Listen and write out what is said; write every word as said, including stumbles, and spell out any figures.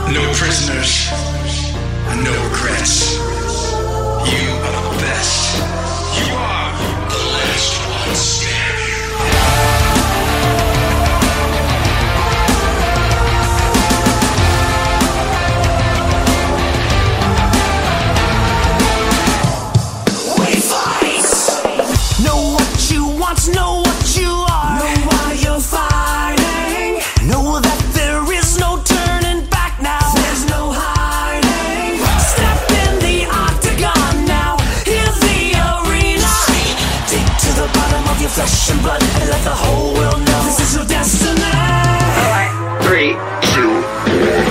No prisoners, and no regrets. You are the best. You are the last one standing. We fight! Know what you want, know what you are. Know why you're fighting. Know that there is no turning back now. There's no hiding. Step in the octagon now. Hear the arena. Dig to the bottom of your flesh and blood and let the whole world know this is your destiny. Alright, three, two, one.